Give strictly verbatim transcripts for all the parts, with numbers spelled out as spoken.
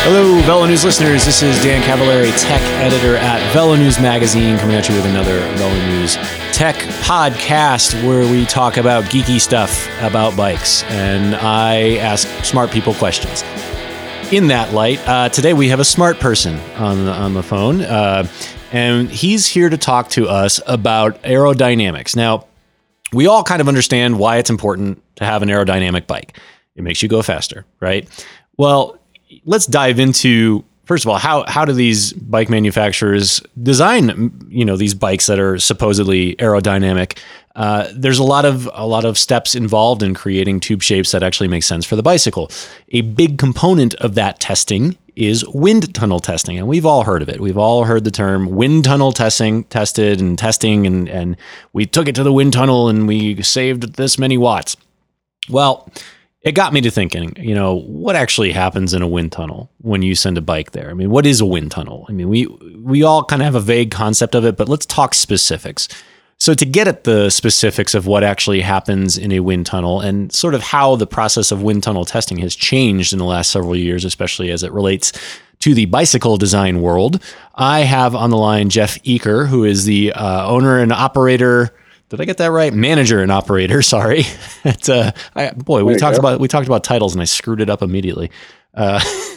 Hello, Velo News listeners. This is Dan Cavallari, tech editor at Velo News Magazine, coming at you with another Velo News tech podcast where we talk about geeky stuff about bikes, and I ask smart people questions. In that light, uh, today we have a smart person on the, on the phone, uh, and he's here to talk to us about aerodynamics. Now, we all kind of understand why it's important to have an aerodynamic bike. It makes you go faster, right? Well, let's dive into, first of all, how how do these bike manufacturers design, you know, these bikes that are supposedly aerodynamic? Uh, there's a lot of a lot of steps involved in creating tube shapes that actually make sense for the bicycle. A big component of that testing is wind tunnel testing, and we've all heard of it. We've all heard the term wind tunnel testing, tested and testing, and and we took it to the wind tunnel and we saved this many watts. Well, it got me to thinking, you know, what actually happens in a wind tunnel when you send a bike there? I mean, what is a wind tunnel? I mean, we we all kind of have a vague concept of it, but let's talk specifics. So to get at the specifics of what actually happens in a wind tunnel and sort of how the process of wind tunnel testing has changed in the last several years, especially as it relates to the bicycle design world, I have on the line Jeff Eaker, who is the uh, owner and operator. Did I get that right? Manager and operator. Sorry. At, uh, I, boy, we talked go. about we talked about titles and I screwed it up immediately. Uh,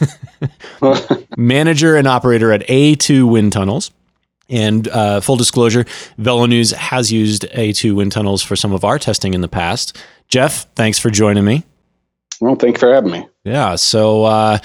manager and operator at A two Wind Tunnels. And uh, full disclosure, Velo News has used A two Wind Tunnels for some of our testing in the past. Jeff, thanks for joining me. Well, thank you for having me. Yeah. So uh,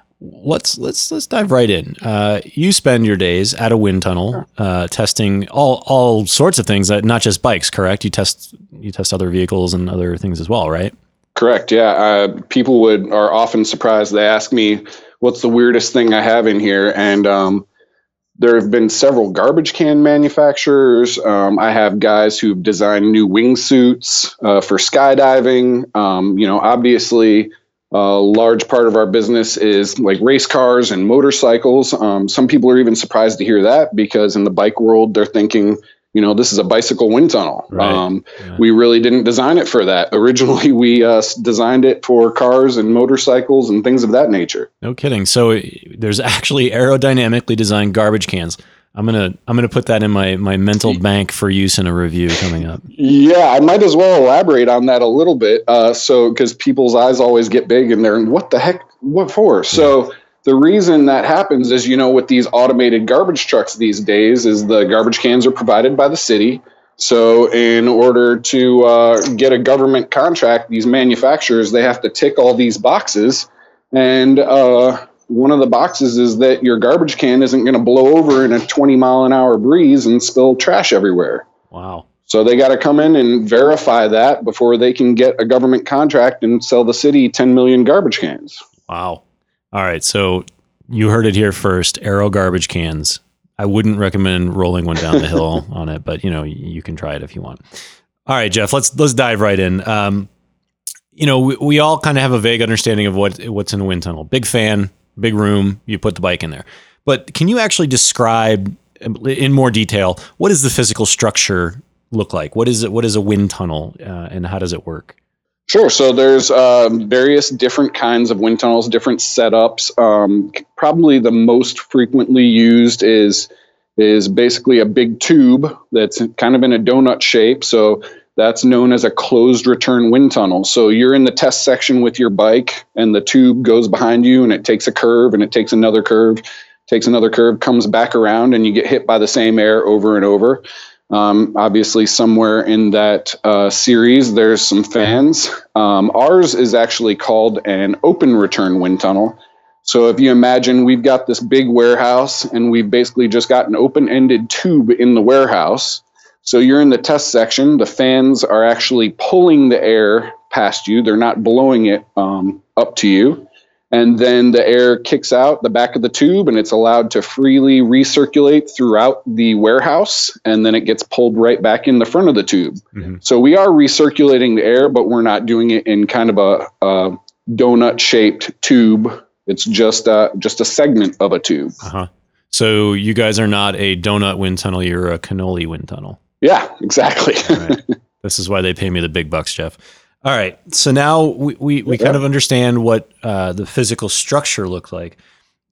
let's let's let's dive right in. Uh, you spend your days at a wind tunnel uh, testing all all sorts of things, that not just bikes, correct? You test you test other vehicles and other things as well, right? Correct. Yeah. Uh, people would are often surprised. They ask me, "What's the weirdest thing I have in here?" And um, there have been several garbage can manufacturers. Um, I have guys who've designed new wingsuits uh, for skydiving. Um, you know, obviously. A large part of our business is like race cars and motorcycles. Um, some people are even surprised to hear that because in the bike world, they're thinking, you know, this is a bicycle wind tunnel. Right. Um, yeah. We really didn't design it for that. Originally, we uh, designed it for cars and motorcycles and things of that nature. No kidding. So there's actually aerodynamically designed garbage cans. I'm gonna I'm gonna put that in my my mental bank for use in a review coming up. Yeah, I might as well elaborate on that a little bit. Uh, so because people's eyes always get big and they're, what the heck, what for? Yeah. So the reason that happens is, you know, with these automated garbage trucks these days is the garbage cans are provided by the city. So in order to uh, get a government contract, these manufacturers, they have to tick all these boxes. And uh one of the boxes is that your garbage can isn't going to blow over in a twenty mile an hour breeze and spill trash everywhere. Wow. So they got to come in and verify that before they can get a government contract and sell the city ten million garbage cans. Wow. All right. So you heard it here first, Aero garbage cans. I wouldn't recommend rolling one down the hill on it, but you know, you can try it if you want. All right, Jeff, let's, let's dive right in. Um, you know, we, we all kind of have a vague understanding of what, what's in a wind tunnel. Big fan. Big room, you put the bike in there. But can you actually describe in more detail, what does the physical structure look like? What is it? What is a wind tunnel uh, and how does it work? Sure. So there's um, various different kinds of wind tunnels, different setups. Um, probably the most frequently used is is basically a big tube that's kind of in a donut shape. So that's known as a closed return wind tunnel. So you're in the test section with your bike and the tube goes behind you and it takes a curve and it takes another curve, takes another curve, comes back around and you get hit by the same air over and over. Um, obviously, somewhere in that uh, series, there's some fans. Um, ours is actually called an open return wind tunnel. So if you imagine we've got this big warehouse and we've basically just got an open-ended tube in the warehouse. So you're in the test section. The fans are actually pulling the air past you. They're not blowing it um, up to you. And then the air kicks out the back of the tube and it's allowed to freely recirculate throughout the warehouse. And then it gets pulled right back in the front of the tube. Mm-hmm. So we are recirculating the air, but we're not doing it in kind of a, a donut shaped tube. It's just a, just a segment of a tube. Uh-huh. So you guys are not a donut wind tunnel. You're a cannoli wind tunnel. Yeah, exactly. All right. This is why they pay me the big bucks, Jeff. All right. So now we, we, we kind of understand what uh, the physical structure looked like.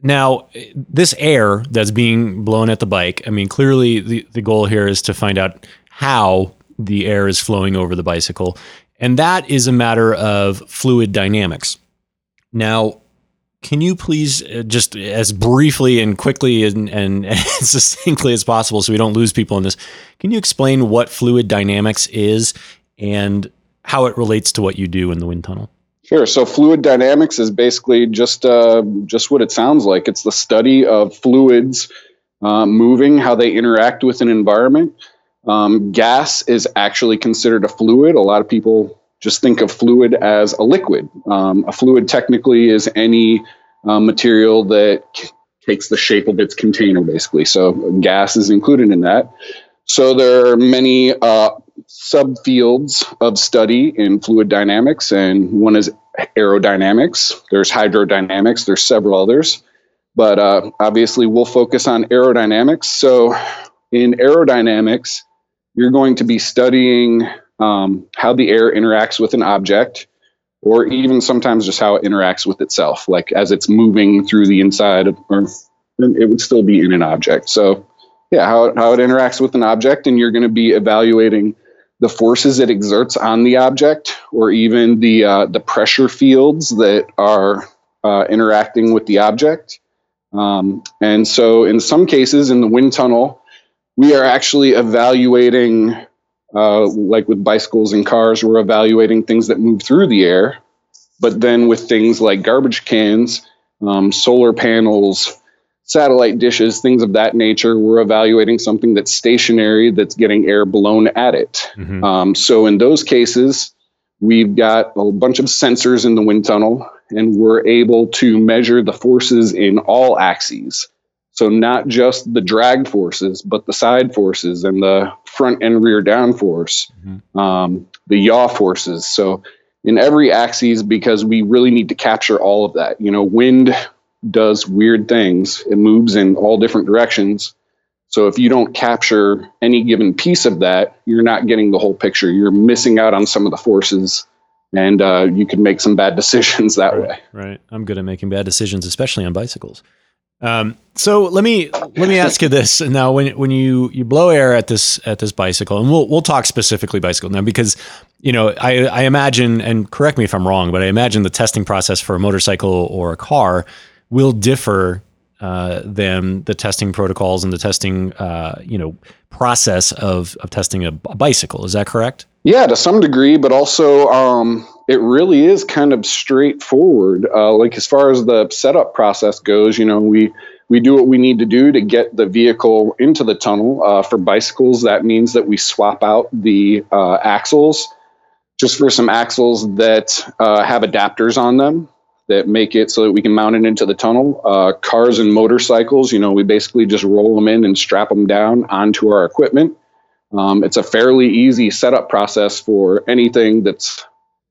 Now, this air that's being blown at the bike, I mean, clearly the, the goal here is to find out how the air is flowing over the bicycle. And that is a matter of fluid dynamics. Now, can you please uh, just as briefly and quickly and, and as succinctly as possible, so we don't lose people in this, can you explain what fluid dynamics is and how it relates to what you do in the wind tunnel? Sure. So fluid dynamics is basically just uh, just what it sounds like. It's the study of fluids uh, moving, how they interact with an environment. Um, gas is actually considered a fluid. A lot of people just think of fluid as a liquid. Um, a fluid technically is any uh, material that c- takes the shape of its container, basically. So gas is included in that. So there are many uh, subfields of study in fluid dynamics, and one is aerodynamics. There's hydrodynamics. There's several others, but uh, obviously we'll focus on aerodynamics. So in aerodynamics, you're going to be studying um, how the air interacts with an object, or even sometimes just how it interacts with itself, like as it's moving through the inside of, or it would still be in an object. So yeah, how, how it interacts with an object, and you're going to be evaluating the forces it exerts on the object, or even the uh, the pressure fields that are uh, interacting with the object. Um, and so in some cases in the wind tunnel, we are actually evaluating, uh, like with bicycles and cars, we're evaluating things that move through the air. But then with things like garbage cans, um, solar panels, satellite dishes, things of that nature, we're evaluating something that's stationary, that's getting air blown at it. Mm-hmm. Um, so in those cases, we've got a bunch of sensors in the wind tunnel, and we're able to measure the forces in all axes. So not just the drag forces, but the side forces and the front and rear down force, mm-hmm. um, the yaw forces. So in every axis, because we really need to capture all of that. You know, wind does weird things. It moves in all different directions. So if you don't capture any given piece of that, you're not getting the whole picture. You're missing out on some of the forces, and uh, you can make some bad decisions that right, way. Right. I'm good at making bad decisions, especially on bicycles. Um, so let me let me ask you this now: when when you, you blow air at this at this bicycle, and we'll we'll talk specifically bicycle now, because you know I I imagine, and correct me if I'm wrong, but I imagine the testing process for a motorcycle or a car will differ uh, than the testing protocols and the testing uh, you know process of of testing a, a bicycle. Is that correct? Yeah, to some degree, but also um, it really is kind of straightforward. Uh, like as far as the setup process goes, you know, we we do what we need to do to get the vehicle into the tunnel. Uh, for bicycles, that means that we swap out the uh, axles just for some axles that uh, have adapters on them that make it so that we can mount it into the tunnel. Uh, cars and motorcycles, you know, we basically just roll them in and strap them down onto our equipment. Um, it's a fairly easy setup process for anything that's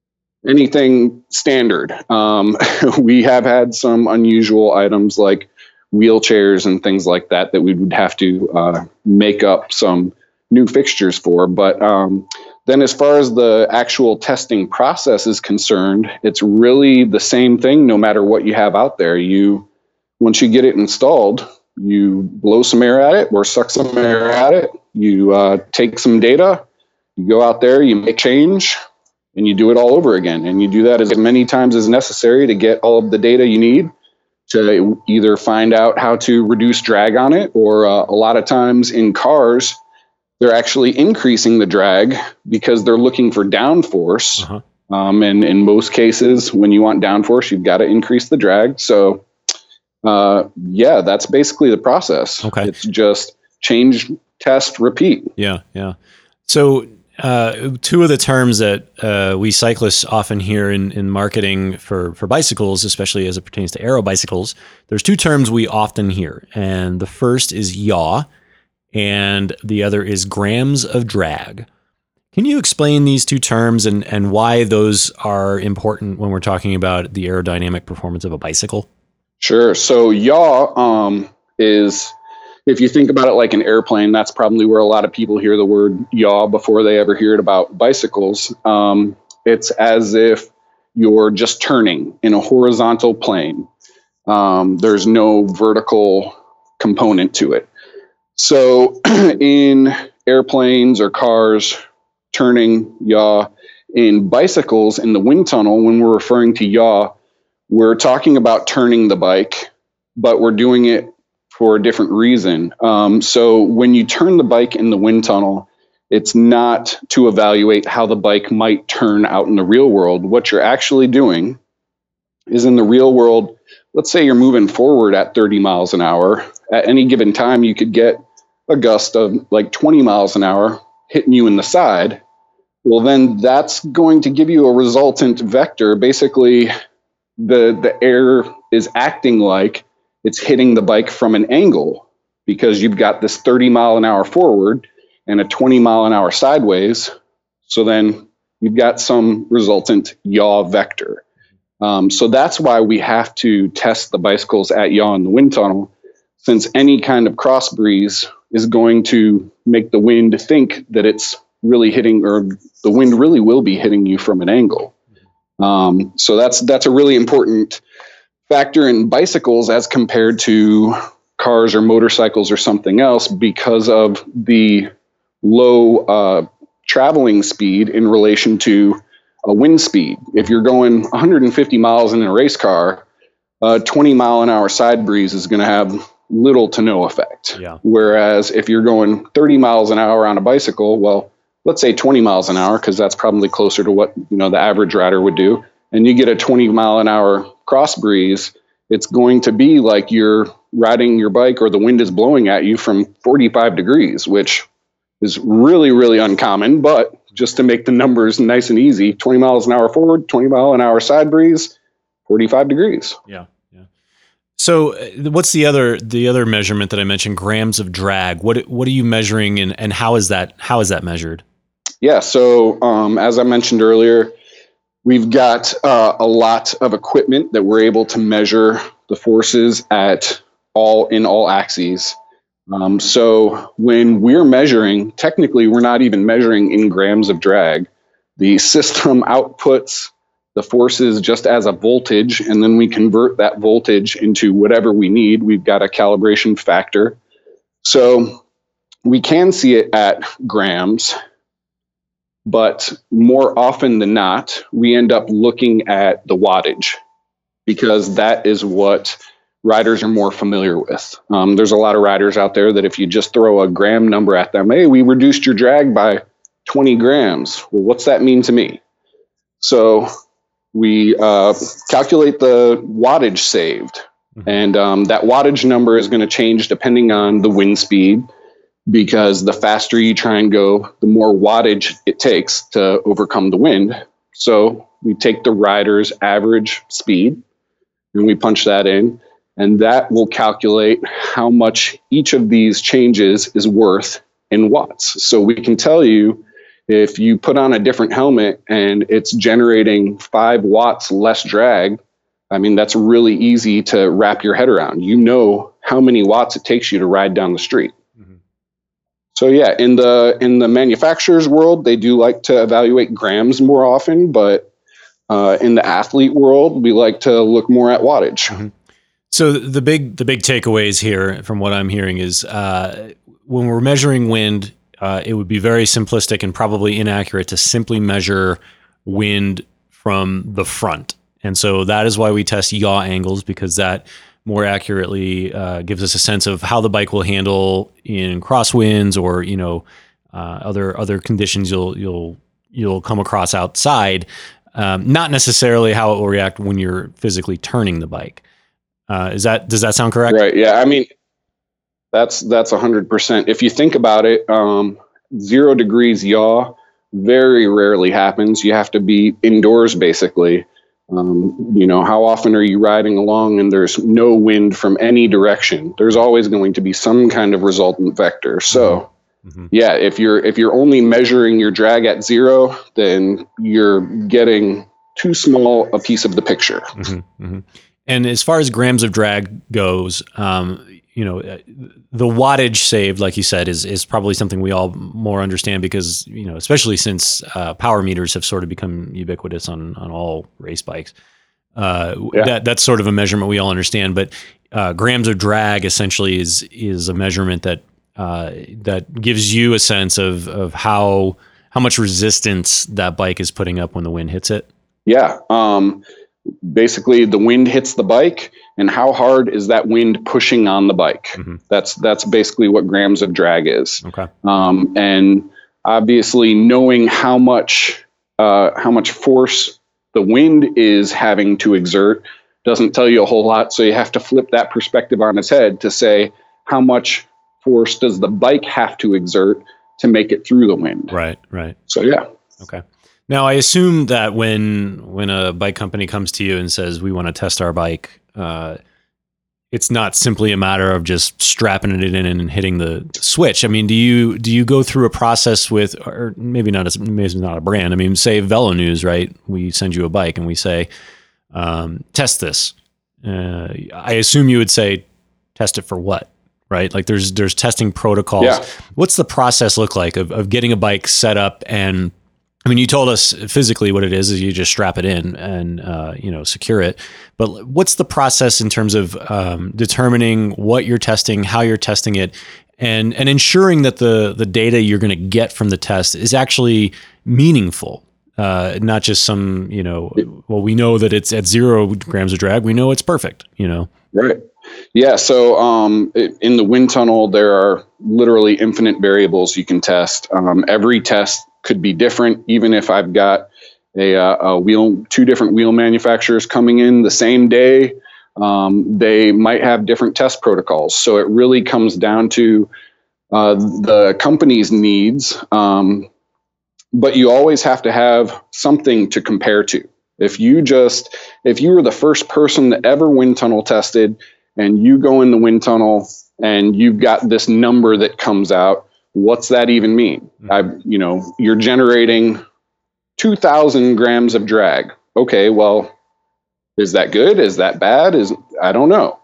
anything standard. Um, we have had some unusual items like wheelchairs and things like that that we would have to uh, make up some new fixtures for. But um, then as far as the actual testing process is concerned, it's really the same thing no matter what you have out there. You, once you get it installed, you blow some air at it or suck some air at it. You uh, take some data, you go out there, you make change, and you do it all over again. And you do that as many times as necessary to get all of the data you need to either find out how to reduce drag on it, or uh, a lot of times in cars, they're actually increasing the drag because they're looking for downforce. Uh-huh. Um, and in most cases, when you want downforce, you've got to increase the drag. So, uh, yeah, that's basically the process. Okay. It's just change, test, repeat. Yeah, yeah. So uh, two of the terms that uh, we cyclists often hear in, in marketing for, for bicycles, especially as it pertains to aero bicycles, there's two terms we often hear. And the first is yaw, and the other is grams of drag. Can you explain these two terms and, and why those are important when we're talking about the aerodynamic performance of a bicycle? Sure. So yaw um, is, if you think about it like an airplane, that's probably where a lot of people hear the word yaw before they ever hear it about bicycles. Um, it's as if you're just turning in a horizontal plane. Um, there's no vertical component to it. So in airplanes or cars, turning yaw. In bicycles in the wind tunnel, when we're referring to yaw, we're talking about turning the bike, but we're doing it for a different reason. Um, so when you turn the bike in the wind tunnel, it's not to evaluate how the bike might turn out in the real world. What you're actually doing is, in the real world, let's say you're moving forward at thirty miles an hour. At any given time, you could get a gust of like twenty miles an hour hitting you in the side. Well, then that's going to give you a resultant vector. Basically, the the air is acting like it's hitting the bike from an angle, because you've got this thirty mile an hour forward and a twenty mile an hour sideways. So then you've got some resultant yaw vector. Um, so that's why we have to test the bicycles at yaw in the wind tunnel, since any kind of cross breeze is going to make the wind think that it's really hitting, or the wind really will be hitting you from an angle. Um, so that's that's a really important factor in bicycles as compared to cars or motorcycles or something else, because of the low uh, traveling speed in relation to a wind speed. If you're going one hundred fifty miles in a race car, a twenty mile an hour side breeze is going to have little to no effect. Yeah. Whereas if you're going thirty miles an hour on a bicycle, well, let's say twenty miles an hour, because that's probably closer to what, you know, the average rider would do, and you get a twenty mile an hour cross breeze, it's going to be like you're riding your bike or the wind is blowing at you from forty-five degrees, which is really, really uncommon. But just to make the numbers nice and easy, twenty miles an hour forward, twenty mile an hour side breeze, forty-five degrees. Yeah. Yeah. So uh, what's the other, the other measurement that I mentioned, grams of drag? What, what are you measuring, and, and how is that, how is that measured? Yeah. So, um, as I mentioned earlier, we've got uh, a lot of equipment that we're able to measure the forces at all in all axes. Um, so when we're measuring, technically, we're not even measuring in grams of drag. The system outputs the forces just as a voltage, and then we convert that voltage into whatever we need. We've got a calibration factor. So we can see it at grams, but more often than not, we end up looking at the wattage, because that is what riders are more familiar with. Um, there's a lot of riders out there that if you just throw a gram number at them, hey, we reduced your drag by twenty grams. Well, what's that mean to me? So we uh, calculate the wattage saved. Mm-hmm. And um, that wattage number is going to change depending on the wind speed, because the faster you try and go, the more wattage it takes to overcome the wind. So we take the rider's average speed and we punch that in, and that will calculate how much each of these changes is worth in watts. So we can tell you, if you put on a different helmet and it's generating five watts less drag, I mean, that's really easy to wrap your head around. You know how many watts it takes you to ride down the street. Mm-hmm. So yeah, in the in the manufacturer's world, they do like to evaluate grams more often, but uh, in the athlete world, we like to look more at wattage. Mm-hmm. So the big the big takeaways here, from what I'm hearing, is uh, when we're measuring wind, uh, it would be very simplistic and probably inaccurate to simply measure wind from the front. And so that is why we test yaw angles, because that more accurately uh, gives us a sense of how the bike will handle in crosswinds, or, you know, uh, other other conditions you'll you'll you'll come across outside. Um, not necessarily how it will react when you're physically turning the bike. Uh, is that does that sound correct? Right. Yeah. I mean, that's that's a hundred percent. If you think about it, um, zero degrees yaw very rarely happens. You have to be indoors, basically. Um, you know, how often are you riding along and there's no wind from any direction? There's always going to be some kind of resultant vector. So, mm-hmm. yeah, if you're if you're only measuring your drag at zero, then you're getting too small a piece of the picture. Mm-hmm. Mm-hmm. And as far as grams of drag goes, um, you know, the wattage saved, like you said, is is probably something we all more understand, because, you know, especially since uh, power meters have sort of become ubiquitous on on all race bikes. Uh, yeah. That that's sort of a measurement we all understand, but uh, grams of drag essentially is is a measurement that uh, that gives you a sense of of how how much resistance that bike is putting up when the wind hits it. Yeah. Um, basically, the wind hits the bike, and how hard is that wind pushing on the bike? Mm-hmm. That's that's basically what grams of drag is. Okay. Um, and obviously, knowing how much uh, how much force the wind is having to exert doesn't tell you a whole lot. So you have to flip that perspective on its head to say, how much force does the bike have to exert to make it through the wind? Right, right. So, yeah. Okay. Now, I assume that when when a bike company comes to you and says, we want to test our bike, uh, it's not simply a matter of just strapping it in and hitting the switch. I mean, do you do you go through a process with, or maybe not, as, maybe it's not a brand. I mean, say VeloNews, right? We send you a bike and we say, um, test this. Uh, I assume you would say, test it for what, right? Like there's there's testing protocols. Yeah. What's the process look like of, of getting a bike set up? And I mean, you told us physically what it is, is you just strap it in and, uh, you know, secure it. But what's the process in terms of um, determining what you're testing, how you're testing it, and and ensuring that the the data you're going to get from the test is actually meaningful, uh, not just some, you know, well, we know that it's at zero grams of drag. We know it's perfect, you know. Right. Yeah. So um, in the wind tunnel, there are literally infinite variables you can test. Um, every test could be different, even if I've got a, a wheel, two different wheel manufacturers coming in the same day. Um, they might have different test protocols. So it really comes down to uh, the company's needs. Um, but you always have to have something to compare to. If you just, if you were the first person that ever wind tunnel tested, and you go in the wind tunnel and you've got this number that comes out, what's that even mean? I, you know, you're generating two thousand grams of drag. Okay, well, is that good? Is that bad? Is I don't know.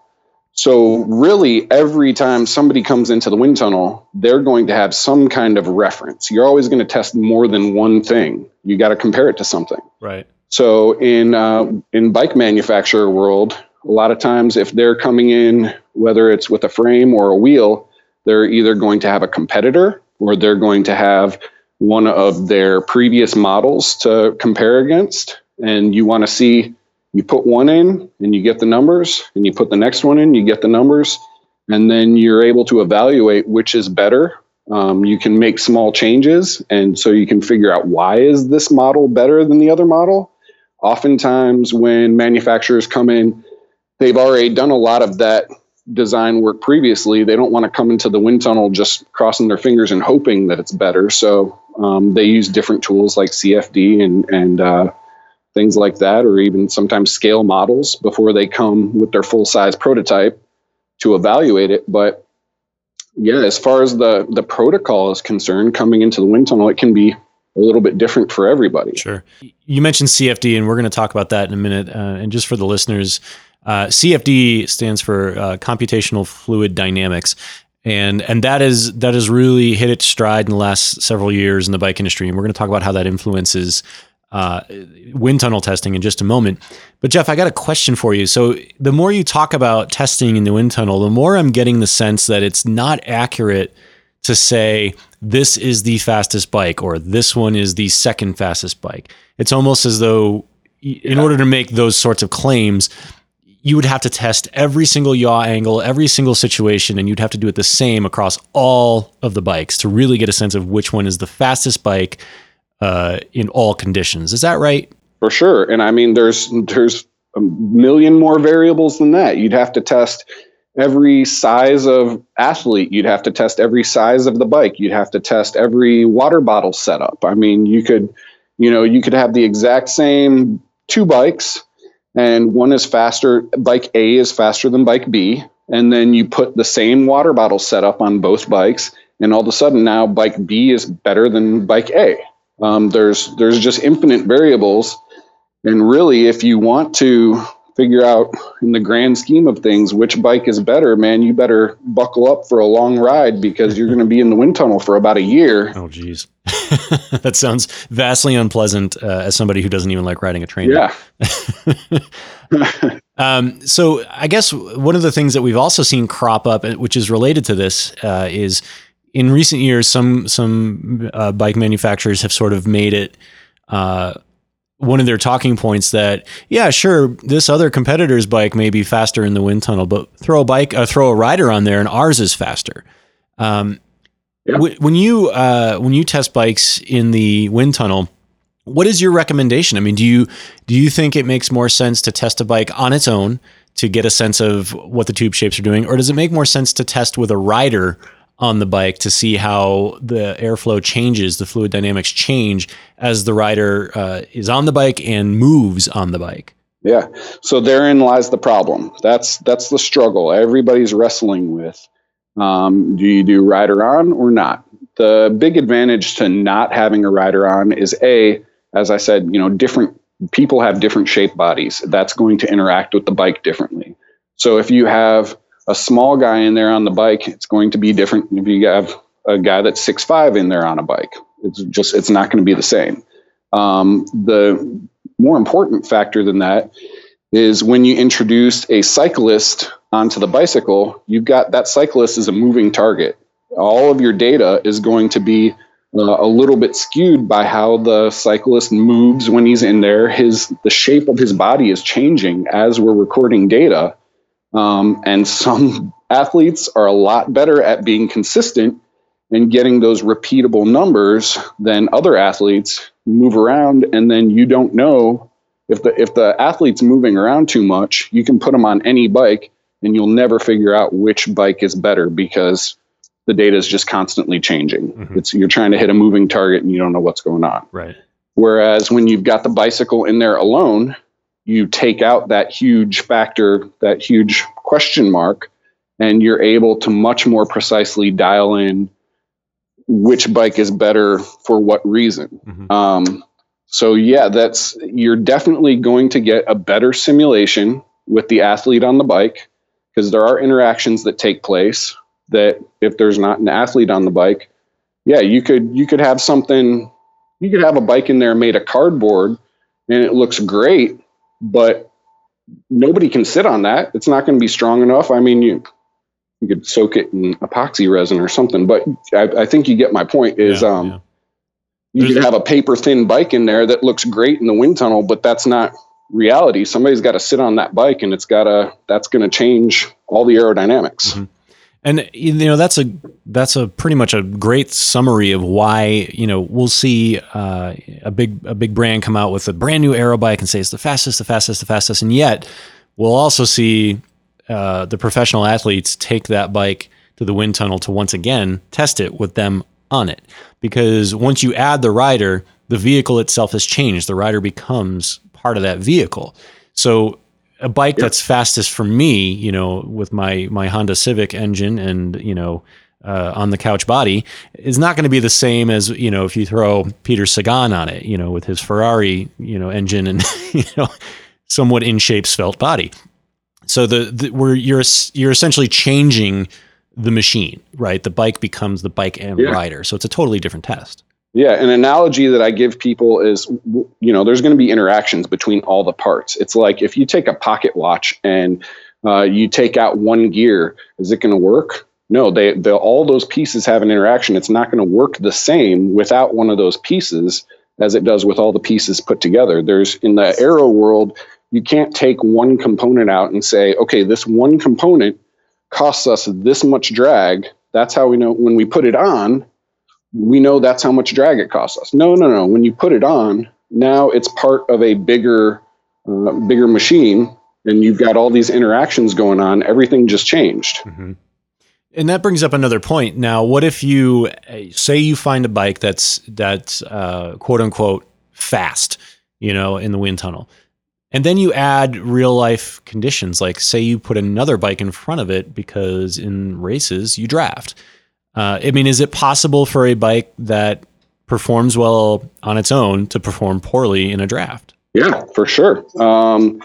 So really, every time somebody comes into the wind tunnel, they're going to have some kind of reference. You're always going to test more than one thing. You got to compare it to something. Right. So in uh, in bike manufacturer world, a lot of times if they're coming in, whether it's with a frame or a wheel, they're either going to have a competitor or they're going to have one of their previous models to compare against. And you want to see, you put one in and you get the numbers, and you put the next one in, you get the numbers, and then you're able to evaluate which is better. Um, you can make small changes, and so you can figure out, why is this model better than the other model? Oftentimes when manufacturers come in, they've already done a lot of that design work previously. They don't want to come into the wind tunnel just crossing their fingers and hoping that it's better. So um, they use different tools like C F D and, and uh, things like that, or even sometimes scale models before they come with their full size prototype to evaluate it. But yeah, as far as the, the protocol is concerned, coming into the wind tunnel, it can be a little bit different for everybody. Sure. You mentioned C F D, and we're going to talk about that in a minute. Uh, and just for the listeners, uh, C F D stands for uh, computational fluid dynamics. And and that is that has really hit its stride in the last several years in the bike industry. And we're going to talk about how that influences uh, wind tunnel testing in just a moment. But Jeff, I got a question for you. So the more you talk about testing in the wind tunnel, the more I'm getting the sense that it's not accurate to say this is the fastest bike or this one is the second fastest bike. It's almost as though in yeah. order to make those sorts of claims, you would have to test every single yaw angle, every single situation, and you'd have to do it the same across all of the bikes to really get a sense of which one is the fastest bike uh, in all conditions. Is that right? For sure. And I mean, there's there's a million more variables than that. You'd have to test every size of athlete. You'd have to test every size of the bike. You'd have to test every water bottle setup. I mean, you could, you know, you could have the exact same two bikes, and one is faster. Bike A is faster than bike B. And then you put the same water bottle setup on both bikes, and all of a sudden now bike B is better than bike A. Um, there's there's just infinite variables. And really, if you want to figure out in the grand scheme of things which bike is better, man, you better buckle up for a long ride because you're going to be in the wind tunnel for about a year. Oh, geez. That sounds vastly unpleasant uh, as somebody who doesn't even like riding a train. Yeah. um, so I guess one of the things that we've also seen crop up, which is related to this, uh, is in recent years, some some uh, bike manufacturers have sort of made it uh, one of their talking points that, yeah, sure, this other competitor's bike may be faster in the wind tunnel, but throw a bike, uh, throw a rider on there, and ours is faster. Um, yeah. w- when you uh, when you test bikes in the wind tunnel, what is your recommendation? I mean, do you do you think it makes more sense to test a bike on its own to get a sense of what the tube shapes are doing, or does it make more sense to test with a rider on the bike to see how the airflow changes, the fluid dynamics change as the rider uh, is on the bike and moves on the bike? Yeah. So therein lies the problem. That's that's the struggle everybody's wrestling with. Um, do you do rider on or not? The big advantage to not having a rider on is, A, as I said, you know, different people have different shaped bodies. That's going to interact with the bike differently. So if you have a small guy in there on the bike, it's going to be different if you have a guy that's six five in there on a bike. It's just, it's not going to be the same. Um, the more important factor than that is when you introduce a cyclist onto the bicycle, you've got that cyclist is a moving target. All of your data is going to be uh, a little bit skewed by how the cyclist moves when he's in there. His, the shape of his body is changing as we're recording data. Um, and some athletes are a lot better at being consistent and getting those repeatable numbers than other athletes who move around. And then you don't know if the, if the athlete's moving around too much, you can put them on any bike and you'll never figure out which bike is better because the data is just constantly changing. Mm-hmm. It's, you're trying to hit a moving target and you don't know what's going on. Right. Whereas when you've got the bicycle in there alone, you take out that huge factor, that huge question mark, and you're able to much more precisely dial in which bike is better for what reason. Mm-hmm. Um, so yeah, that's, you're definitely going to get a better simulation with the athlete on the bike because there are interactions that take place that if there's not an athlete on the bike, yeah, you could, you could have something, you could have a bike in there made of cardboard and it looks great, but nobody can sit on that. It's not going to be strong enough. I mean, you you could soak it in epoxy resin or something, but I, I think you get my point is, yeah, um, yeah. you There's could have a paper thin bike in there that looks great in the wind tunnel, but that's not reality. Somebody's got to sit on that bike and it's got to, that's going to change all the aerodynamics. Mm-hmm. And, you know, that's a, that's a pretty much a great summary of why, you know, we'll see uh, a big, a big brand come out with a brand new aero bike and say it's the fastest, the fastest, the fastest. And yet we'll also see uh, the professional athletes take that bike to the wind tunnel to once again test it with them on it. Because once you add the rider, the vehicle itself has changed. The rider becomes part of that vehicle. So a bike yep. that's fastest for me, you know, with my, my Honda Civic engine and, you know, uh, on the couch body is not going to be the same as, you know, if you throw Peter Sagan on it, you know, with his Ferrari, you know, engine and, you know, somewhat in shape svelte body. So the, the where you're, you're essentially changing the machine, right? The bike becomes the bike and yeah. rider. So it's a totally different test. Yeah, an analogy that I give people is, you know, there's going to be interactions between all the parts. It's like if you take a pocket watch and uh, you take out one gear, is it going to work? No, they, they all those pieces have an interaction. It's not going to work the same without one of those pieces as it does with all the pieces put together. There's in the aero world, you can't take one component out and say, okay, this one component costs us this much drag. That's how we know when we put it on. We know that's how much drag it costs us. No, no, no. When you put it on, now it's part of a bigger, uh, bigger machine, and you've got all these interactions going on. Everything just changed. Mm-hmm. And that brings up another point. Now, what if you say you find a bike that's that's uh, quote unquote fast, you know, in the wind tunnel, and then you add real life conditions, like say you put another bike in front of it because in races you draft. Uh, I mean, is it possible for a bike that performs well on its own to perform poorly in a draft? Yeah, for sure. Um,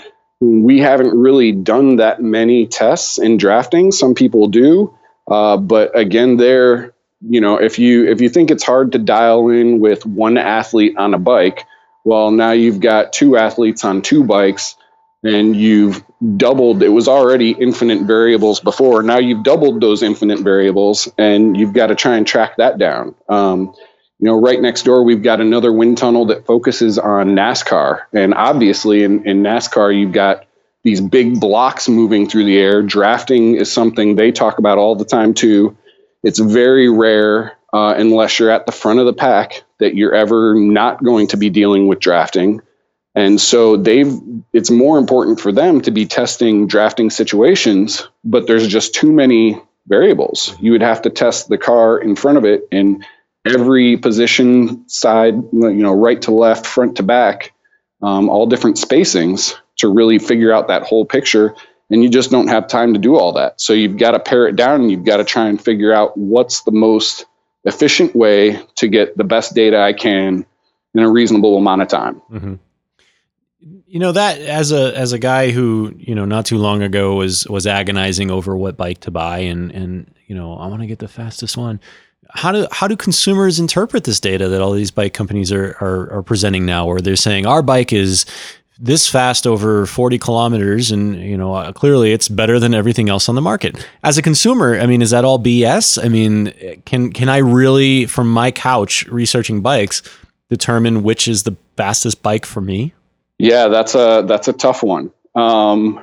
we haven't really done that many tests in drafting. Some people do, uh, but again, there, you know, if you if you think it's hard to dial in with one athlete on a bike, well, now you've got two athletes on two bikes, and you've doubled. It was already infinite variables before. Now you've doubled those infinite variables, and you've got to try and track that down. Um, You know, right next door, we've got another wind tunnel that focuses on NASCAR. And obviously in, in NASCAR, you've got these big blocks moving through the air. Drafting is something they talk about all the time, too. It's very rare, uh, unless you're at the front of the pack, that you're ever not going to be dealing with drafting. And so they've it's more important for them to be testing drafting situations, but there's just too many variables. You would have to test the car in front of it and every position, side, you know, right to left, front to back, um, all different spacings to really figure out that whole picture. And you just don't have time to do all that. So you've got to pare it down, and you've got to try and figure out what's the most efficient way to get the best data I can in a reasonable amount of time. Mm-hmm. You know, that as a as a guy who, you know, not too long ago was was agonizing over what bike to buy, and and you know, I want to get the fastest one. How do how do consumers interpret this data that all these bike companies are, are are presenting now, where they're saying our bike is this fast over forty kilometers, and you know, uh, clearly it's better than everything else on the market? As a consumer, I mean, is that all B S? I mean, can can I really, from my couch researching bikes, determine which is the fastest bike for me? Yeah, that's a that's a tough one. Um,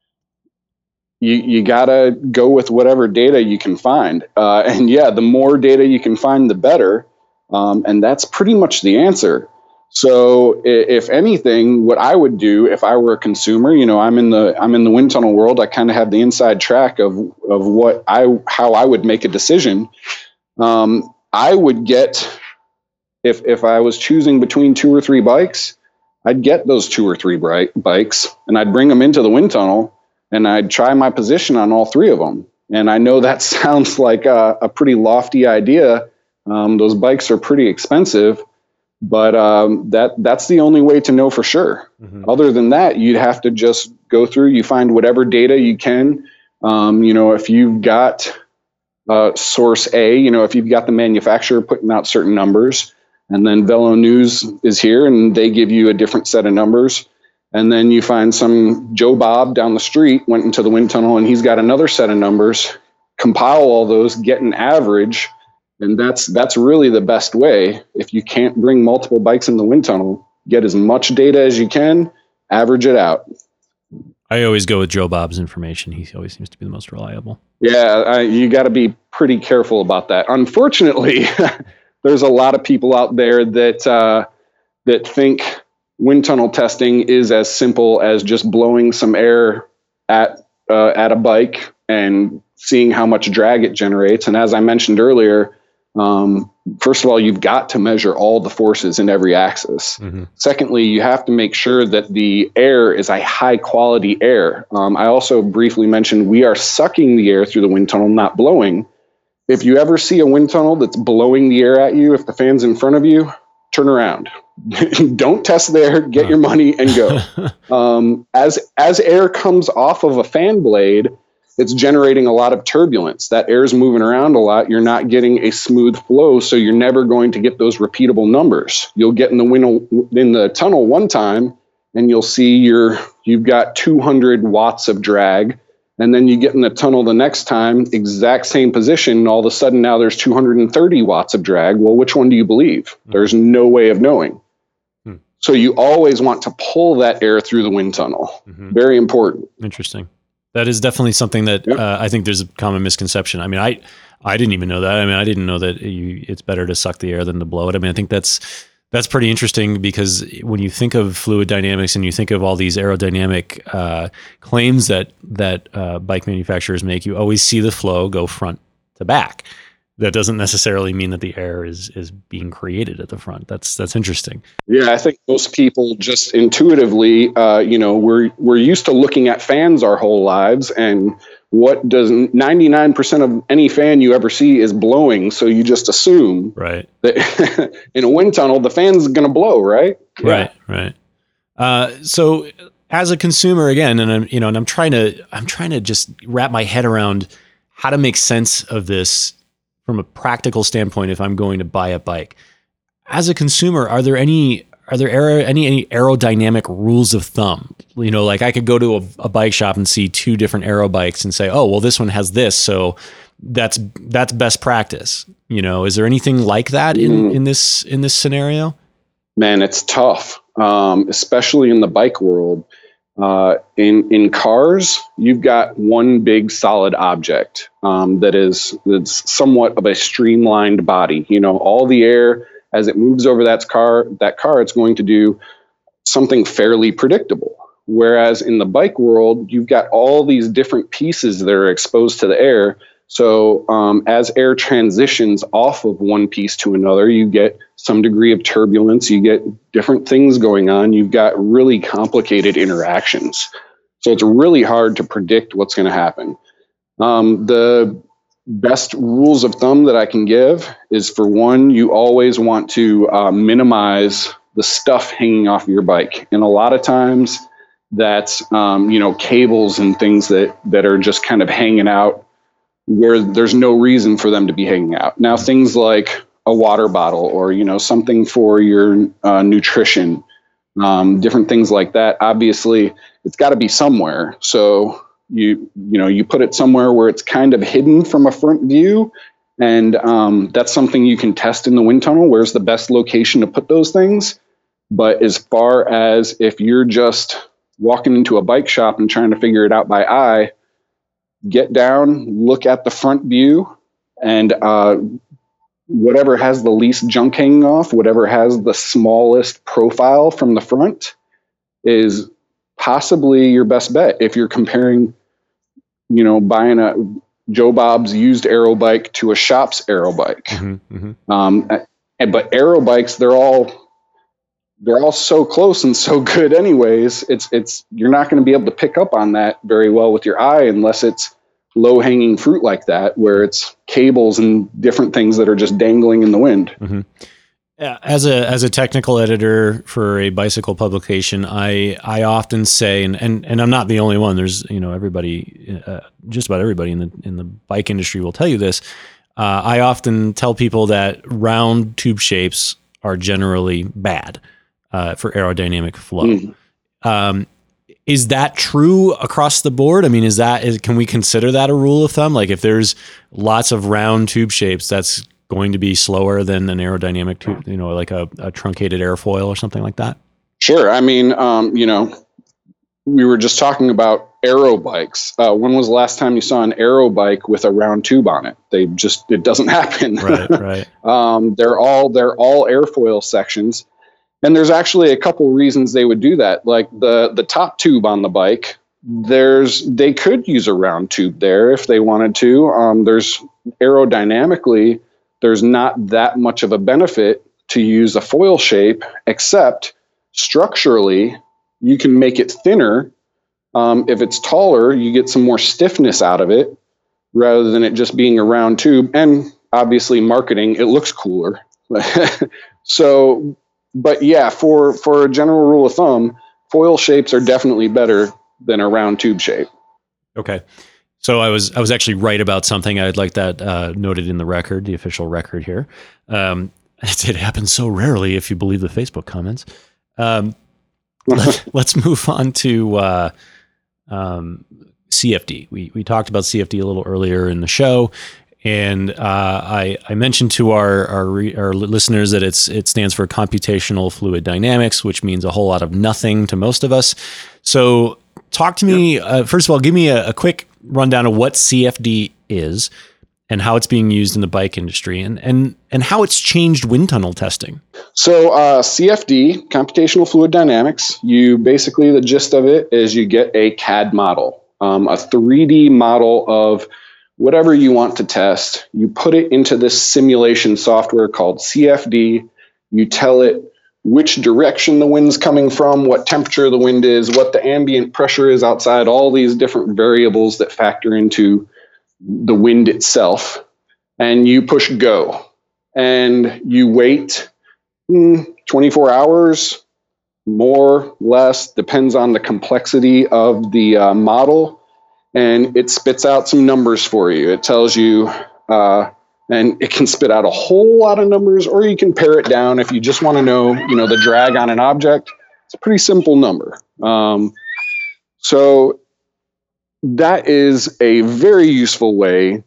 you you gotta go with whatever data you can find, uh, and yeah, the more data you can find, the better. Um, and that's pretty much the answer. So, if anything, what I would do if I were a consumer, you know, I'm in the I'm in the wind tunnel world. I kind of have the inside track of of what I how I would make a decision. Um, I would get if if I was choosing between two or three bikes, I'd get those two or three bright bikes, and I'd bring them into the wind tunnel, and I'd try my position on all three of them. And I know that sounds like a, a pretty lofty idea. Um, those bikes are pretty expensive, but um, that that's the only way to know for sure. Mm-hmm. Other than that, you'd have to just go through, you find whatever data you can. Um, you know, if you've got uh, source A, you know, if you've got the manufacturer putting out certain numbers, and then Velo News is here and they give you a different set of numbers. And then you find some Joe Bob down the street went into the wind tunnel and he's got another set of numbers, compile all those, get an average. And that's that's really the best way. If you can't bring multiple bikes in the wind tunnel, get as much data as you can, average it out. I always go with Joe Bob's information. He always seems to be the most reliable. Yeah, I, you got to be pretty careful about that. Unfortunately, there's a lot of people out there that uh, that think wind tunnel testing is as simple as just blowing some air at uh, at a bike and seeing how much drag it generates. And as I mentioned earlier, um, first of all, you've got to measure all the forces in every axis. Mm-hmm. Secondly, you have to make sure that the air is a high quality air. Um, I also briefly mentioned we are sucking the air through the wind tunnel, not blowing. If you ever see a wind tunnel that's blowing the air at you, if the fan's in front of you, turn around. Don't test there, get your money and go. um, as as air comes off of a fan blade, it's generating a lot of turbulence. That air is moving around a lot. You're not getting a smooth flow, so you're never going to get those repeatable numbers. You'll get in the wind, in the tunnel one time, and you'll see you're, you've got two hundred watts of drag. And then you get in the tunnel the next time, exact same position, and all of a sudden now there's two hundred thirty watts of drag. Well, which one do you believe? Mm-hmm. There's no way of knowing. Mm-hmm. So you always want to pull that air through the wind tunnel. Mm-hmm. Very important. Interesting. That is definitely something that yep. uh, I think there's a common misconception. I mean, I I didn't even know that. I mean, I didn't know that you, it's better to suck the air than to blow it. I mean, I think that's That's pretty interesting, because when you think of fluid dynamics and you think of all these aerodynamic uh, claims that that uh, bike manufacturers make, you always see the flow go front to back. That doesn't necessarily mean that the air is is being created at the front. That's that's interesting. Yeah, I think most people just intuitively, uh, you know, we're we're used to looking at fans our whole lives, and what does ninety-nine percent of any fan you ever see is blowing. So you just assume right that in a wind tunnel, the fan's going to blow, right? Yeah. Right, right. Uh, so as a consumer again, and I'm, you know, and I'm trying to, I'm trying to just wrap my head around how to make sense of this from a practical standpoint. If I'm going to buy a bike as a consumer, are there any, are there aer- any, any aerodynamic rules of thumb? You know, like I could go to a, a bike shop and see two different aero bikes and say, oh, well, this one has this. So that's, that's best practice. You know, is there anything like that in, mm. in this, in this scenario? Man, it's tough. Um, especially in the bike world. Uh, in in cars, you've got one big solid object um, that is that's somewhat of a streamlined body. You know, all the air as it moves over that car, that car, it's going to do something fairly predictable. Whereas in the bike world, you've got all these different pieces that are exposed to the air. So um, as air transitions off of one piece to another, you get some degree of turbulence, you get different things going on, you've got really complicated interactions. So it's really hard to predict what's going to happen. Um, the best rules of thumb that I can give is, for one, you always want to uh, minimize the stuff hanging off your bike. And a lot of times that's, um, you know, cables and things that, that are just kind of hanging out where there's no reason for them to be hanging out. Now, things like a water bottle or, you know, something for your uh, nutrition, um, different things like that. Obviously, it's got to be somewhere. So you, you know, you put it somewhere where it's kind of hidden from a front view. And um, that's something you can test in the wind tunnel. Where's the best location to put those things? But as far as if you're just walking into a bike shop and trying to figure it out by eye, get down, look at the front view, and uh, whatever has the least junk hanging off, whatever has the smallest profile from the front is possibly your best bet. If you're comparing, you know, buying a Joe Bob's used aero bike to a shop's aero bike. Mm-hmm, mm-hmm. Um, and, but aero bikes, they're all they're all so close and so good anyways. It's it's you're not going to be able to pick up on that very well with your eye unless it's low hanging fruit like that, where it's cables and different things that are just dangling in the wind. Mm-hmm. Yeah, as a as a technical editor for a bicycle publication, I I often say, and and, and I'm not the only one. There's you know everybody, uh, just about everybody in the in the bike industry will tell you this. Uh, I often tell people that round tube shapes are generally bad uh, for aerodynamic flow. Mm. Um, is that true across the board? I mean, is that is, can we consider that a rule of thumb? Like if there's lots of round tube shapes, that's going to be slower than an aerodynamic tube, you know, like a, a truncated airfoil or something like that? Sure. I mean, um, you know, we were just talking about aero bikes. Uh, when was the last time you saw an aero bike with a round tube on it? They just, it doesn't happen. Right, right. um, they're all, they're all airfoil sections. And there's actually a couple reasons they would do that. Like the, the top tube on the bike, there's, they could use a round tube there if they wanted to. Um, there's aerodynamically, there's not that much of a benefit to use a foil shape, except structurally, you can make it thinner. Um, if it's taller, you get some more stiffness out of it rather than it just being a round tube. And obviously marketing, it looks cooler. So, but yeah, for, for a general rule of thumb, foil shapes are definitely better than a round tube shape. Okay. So I was I was actually right about something. I'd like that uh, noted in the record, the official record here. Um, it happens so rarely, if you believe the Facebook comments. Um, let, let's move on to uh, um, C F D. We we talked about C F D a little earlier in the show, and uh, I I mentioned to our our, re, our listeners that it's it stands for computational fluid dynamics, which means a whole lot of nothing to most of us. So talk to me uh, first of all. Give me a, a quick rundown of what C F D is and how it's being used in the bike industry, and and and how it's changed wind tunnel testing. So uh, C F D, computational fluid dynamics, you basically, the gist of it is you get a C A D model, um, a three D model of whatever you want to test. You put it into this simulation software called C F D. You tell it which direction the wind's coming from, what temperature the wind is, what the ambient pressure is outside, all these different variables that factor into the wind itself. And you push go. And you wait mm, twenty-four hours, more, less, depends on the complexity of the uh, model, and it spits out some numbers for you. It tells you, uh, and it can spit out a whole lot of numbers, or you can pare it down if you just want to know, you know, the drag on an object. It's a pretty simple number. Um, so that is a very useful way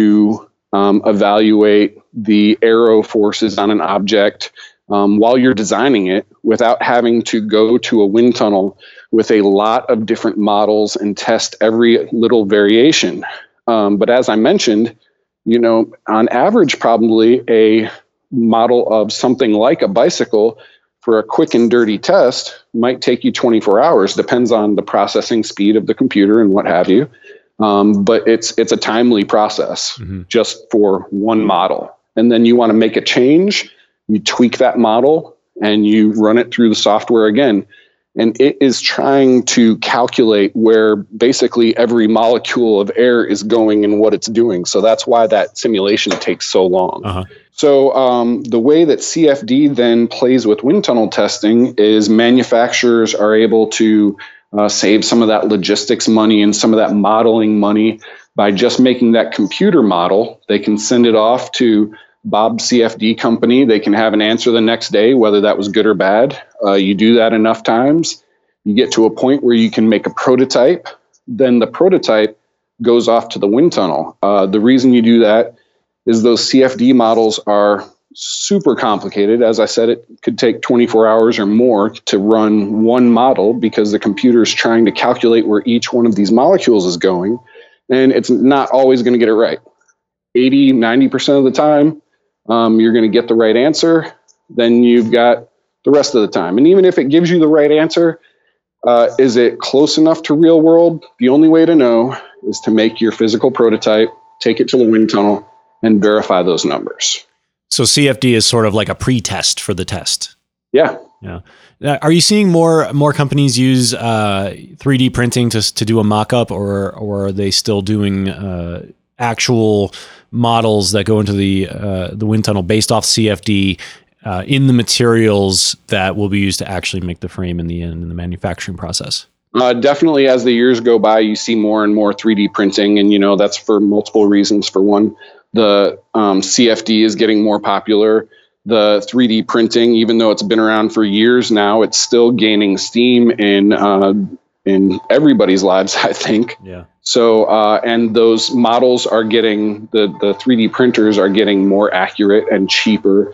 to um, evaluate the aero forces on an object um, while you're designing it, without having to go to a wind tunnel with a lot of different models and test every little variation. Um, but as I mentioned, you know, on average, probably a model of something like a bicycle for a quick and dirty test might take you twenty-four hours. Depends on the processing speed of the computer and what have you. Um, but it's it's a timely process mm-hmm. just for one model. And then you want to make a change, you tweak that model and you run it through the software again. And it is trying to calculate where basically every molecule of air is going and what it's doing. So that's why that simulation takes so long. Uh-huh. So um, the way that C F D then plays with wind tunnel testing is manufacturers are able to uh, save some of that logistics money and some of that modeling money by just making that computer model. They can send it off to Bob's C F D company. They can have an answer the next day, whether that was good or bad. Uh, you do that enough times, you get to a point where you can make a prototype. Then the prototype goes off to the wind tunnel. Uh, the reason you do that is those C F D models are super complicated. As I said, it could take twenty-four hours or more to run one model because the computer is trying to calculate where each one of these molecules is going. And it's not always going to get it right. eighty, ninety percent of the time, um, you're going to get the right answer. Then you've got the rest of the time. And even if it gives you the right answer, uh, is it close enough to real world? The only way to know is to make your physical prototype, take it to the wind tunnel, and verify those numbers. So C F D is sort of like a pre-test for the test. Yeah. Yeah. Now, are you seeing more more companies use uh, three D printing to to do a mock-up, or or are they still doing uh, actual models that go into the uh, the wind tunnel based off C F D uh, in the materials that will be used to actually make the frame in the end in the manufacturing process? Uh, definitely, as the years go by, you see more and more three D printing, and you know that's for multiple reasons. For one, the um, C F D is getting more popular. The three D printing, even though it's been around for years now, it's still gaining steam in uh, in everybody's lives, I think. Yeah. So, uh, and those models are getting, the, the three D printers are getting more accurate and cheaper.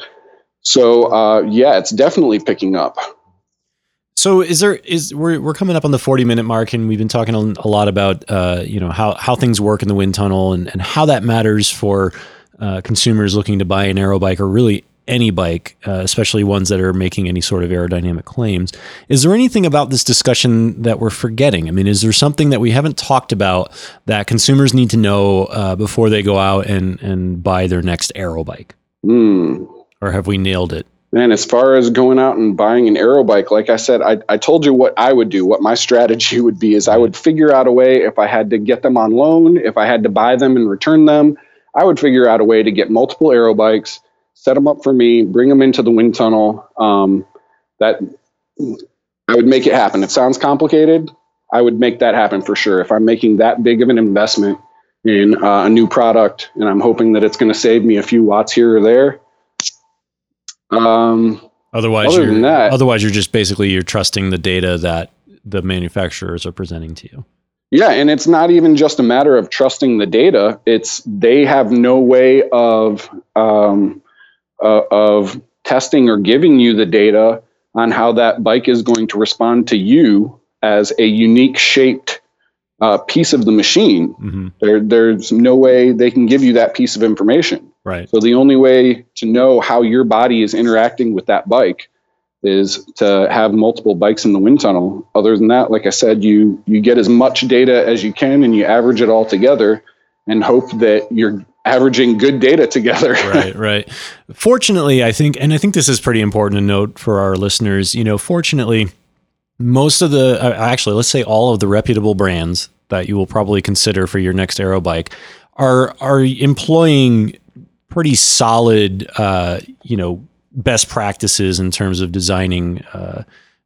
So, uh, yeah, it's definitely picking up. So is there, is we're, we're coming up on the forty minute mark, and we've been talking a lot about, uh, you know, how, how things work in the wind tunnel and, and how that matters for uh, consumers looking to buy an aero bike, or really any bike, uh, especially ones that are making any sort of aerodynamic claims. Is there anything about this discussion that we're forgetting? I mean, is there something that we haven't talked about that consumers need to know uh, before they go out and, and buy their next aero bike? Mm. Or have we nailed it? Man, as far as going out and buying an aero bike, like I said, I, I told you what I would do, what my strategy would be is I would figure out a way, if I had to get them on loan, if I had to buy them and return them, I would figure out a way to get multiple aero bikes, set them up for me, bring them into the wind tunnel. Um, that I would make it happen. It sounds complicated. I would make that happen for sure. If I'm making that big of an investment in uh, a new product, and I'm hoping that it's going to save me a few watts here or there. Um, otherwise, other you're, than that, otherwise you're just basically you're trusting the data that the manufacturers are presenting to you. Yeah, and it's not even just a matter of trusting the data. It's they have no way of um, uh, of testing or giving you the data on how that bike is going to respond to you as a unique shaped uh, piece of the machine. Mm-hmm. There, there's no way they can give you that piece of information. Right. So the only way to know how your body is interacting with that bike is to have multiple bikes in the wind tunnel. Other than that, like I said, you you get as much data as you can and you average it all together and hope that you're averaging good data together. Right, right. Fortunately, I think, and I think this is pretty important to note for our listeners, you know, fortunately, most of the, uh, actually, let's say all of the reputable brands that you will probably consider for your next aero bike are are employing pretty solid, uh, you know, best practices in terms of designing uh,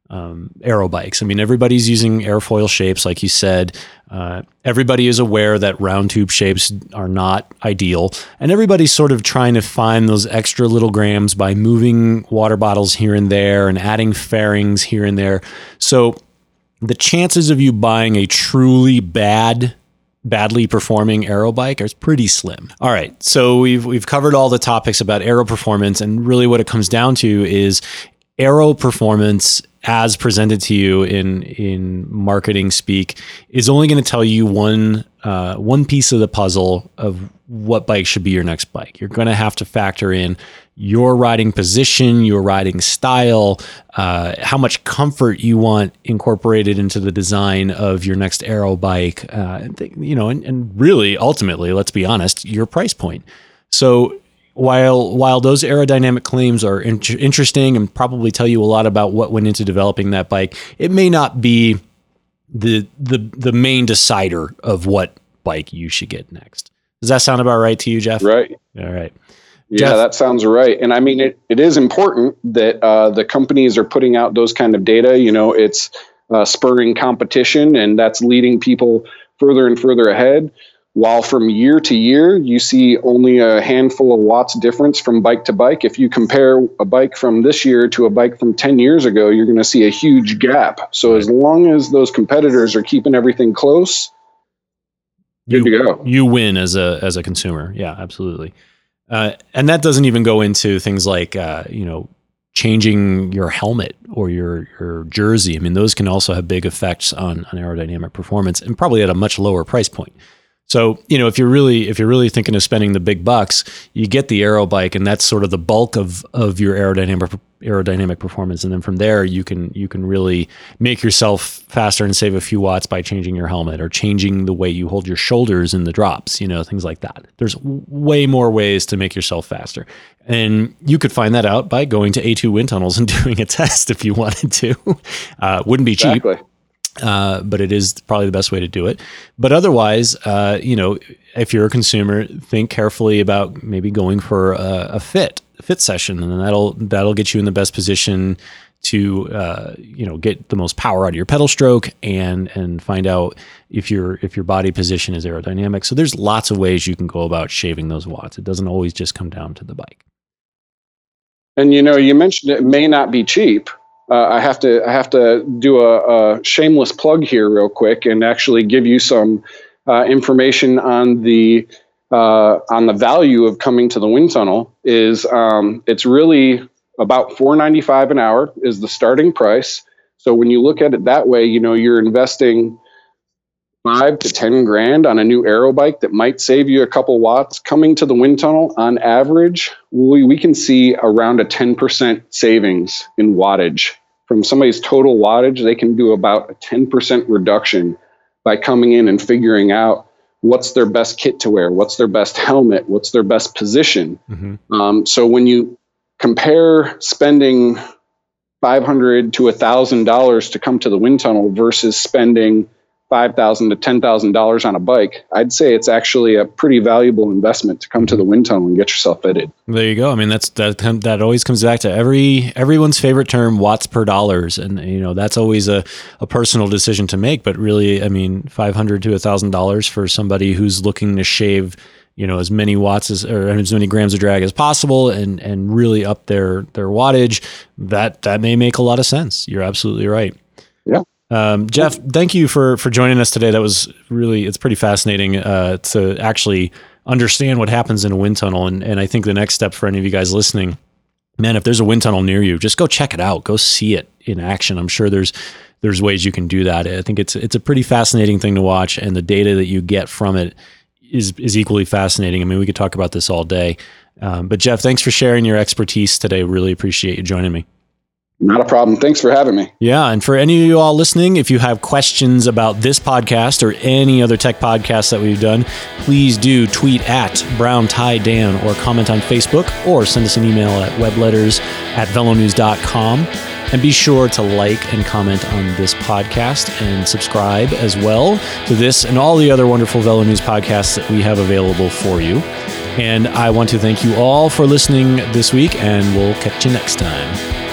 um, aero bikes. I mean, everybody's using airfoil shapes, like you said. Uh, everybody is aware that round tube shapes are not ideal, and everybody's sort of trying to find those extra little grams by moving water bottles here and there and adding fairings here and there. So the chances of you buying a truly bad badly performing aero bike is pretty slim. All right, so we've we've covered all the topics about aero performance, and really what it comes down to is aero performance as presented to you in in marketing speak is only going to tell you one uh, one piece of the puzzle of what bike should be your next bike. You're going to have to factor in your riding position, your riding style, uh, how much comfort you want incorporated into the design of your next aero bike, uh, you know, and, and really, ultimately, let's be honest, your price point. So while while those aerodynamic claims are in- interesting and probably tell you a lot about what went into developing that bike, it may not be the the the main decider of what bike you should get next. Does that sound about right to you, Jeff? Right. All right. Yeah, Jeff? That sounds right. And I mean, it, it is important that uh, the companies are putting out those kind of data. You know, it's uh, spurring competition, and that's leading people further and further ahead. While from year to year, you see only a handful of watts difference from bike to bike. If you compare a bike from this year to a bike from ten years ago, you're going to see a huge gap. So as long as those competitors are keeping everything close, good you, to go. You win as a as a consumer. Yeah, absolutely. Uh, and that doesn't even go into things like, uh, you know, changing your helmet or your, your jersey. I mean, those can also have big effects on, on aerodynamic performance, and probably at a much lower price point. So, you know, if you're really if you're really thinking of spending the big bucks, you get the aero bike, and that's sort of the bulk of of your aerodynamic aerodynamic performance. And then from there, you can you can really make yourself faster and save a few watts by changing your helmet or changing the way you hold your shoulders in the drops, you know, things like that. There's way more ways to make yourself faster. And you could find that out by going to A two Wind Tunnels and doing a test if you wanted to. Uh, wouldn't be cheap. Exactly. Uh, but it is probably the best way to do it. But otherwise, uh, you know, if you're a consumer, think carefully about maybe going for a, a fit, a fit session, and that'll that'll get you in the best position to, uh, you know, get the most power out of your pedal stroke and and find out if your if your body position is aerodynamic. So there's lots of ways you can go about shaving those watts. It doesn't always just come down to the bike. And you know, you mentioned it may not be cheap. Uh, I have to I have to do a, a shameless plug here real quick and actually give you some uh, information on the uh, on the value of coming to the wind tunnel. Is um, it's really about four ninety-five an hour is the starting price. So when you look at it that way, you know, you're investing five to ten grand on a new aero bike that might save you a couple watts. Coming to the wind tunnel, on average, we, we can see around a ten percent savings in wattage. From somebody's total wattage, they can do about a ten percent reduction by coming in and figuring out what's their best kit to wear, what's their best helmet, what's their best position. Mm-hmm. Um, so when you compare spending five hundred to one thousand dollars to come to the wind tunnel versus spending five thousand to ten thousand dollars on a bike, I'd say it's actually a pretty valuable investment to come to the wind tunnel and get yourself fitted. There you go. I mean, that's that that always comes back to every everyone's favorite term, watts per dollars, and you know that's always a, a personal decision to make. But really, I mean, five hundred to a thousand dollars for somebody who's looking to shave, you know, as many watts as or as many grams of drag as possible, and and really up their their wattage. That that may make a lot of sense. You're absolutely right. Yeah. Um, Jeff, thank you for, for joining us today. That was really, it's pretty fascinating uh, to actually understand what happens in a wind tunnel. And, and I think the next step for any of you guys listening, man, if there's a wind tunnel near you, just go check it out. Go see it in action. I'm sure there's there's ways you can do that. I think it's it's a pretty fascinating thing to watch, and the data that you get from it is is equally fascinating. I mean, we could talk about this all day. Um, but Jeff, thanks for sharing your expertise today. Really appreciate you joining me. Not a problem. Thanks for having me. Yeah. And for any of you all listening, if you have questions about this podcast or any other tech podcasts that we've done, please do tweet at Brown Tie Dan or comment on Facebook or send us an email at webletters at velonews dot com. And be sure to like and comment on this podcast and subscribe as well to this and all the other wonderful Velo News podcasts that we have available for you. And I want to thank you all for listening this week, and we'll catch you next time.